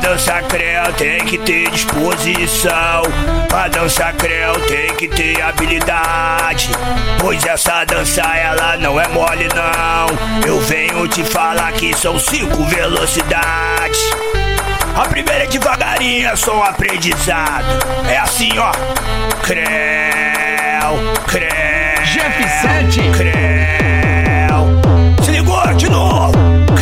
dançar creu tem que ter disposição. Pra dançar creu tem que ter habilidade, pois essa dança ela não é mole não. Eu venho te falar que são 5 velocidades. A primeira é devagarinho, é só um aprendizado. É assim ó: creu, creu, Jeff7, creu. Se ligou? De novo.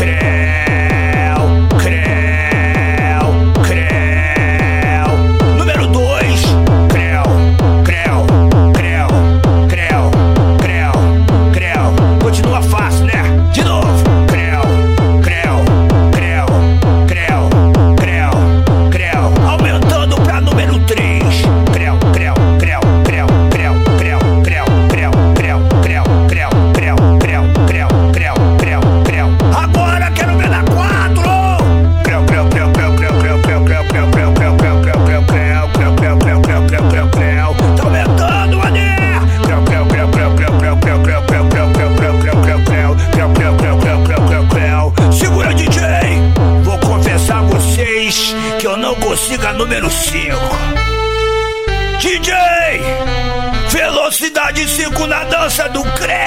Que eu não consigo a número 5. DJ, velocidade 5 na dança do creu.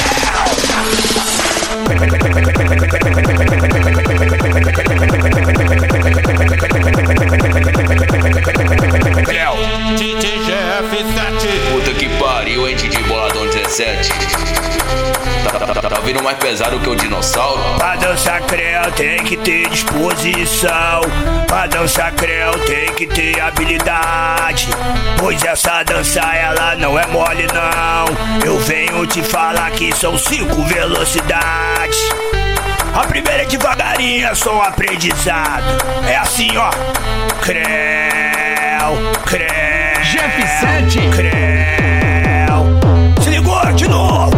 Puta que pariu, hein, DJ Boladão 17. Tá vindo mais pesado que o dinossauro? Pra dançar creu tem que ter disposição. Pra dançar creu tem que ter habilidade, pois essa dança ela não é mole não. Eu venho te falar que são 5 velocidades. A primeira é devagarinho, é só um aprendizado. É assim ó: creu, creu, Jeff7, creu. Se ligou? De novo.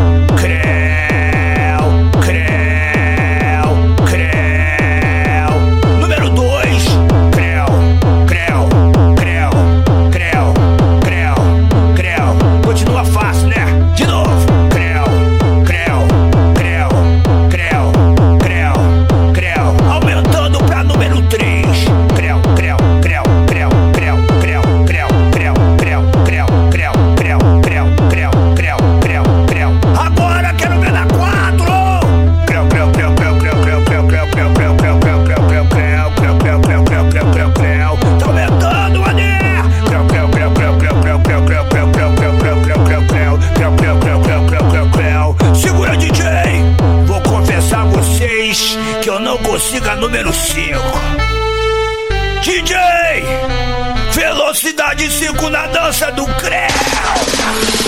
Que eu não consigo a número 5. DJ, velocidade 5 na dança do creu.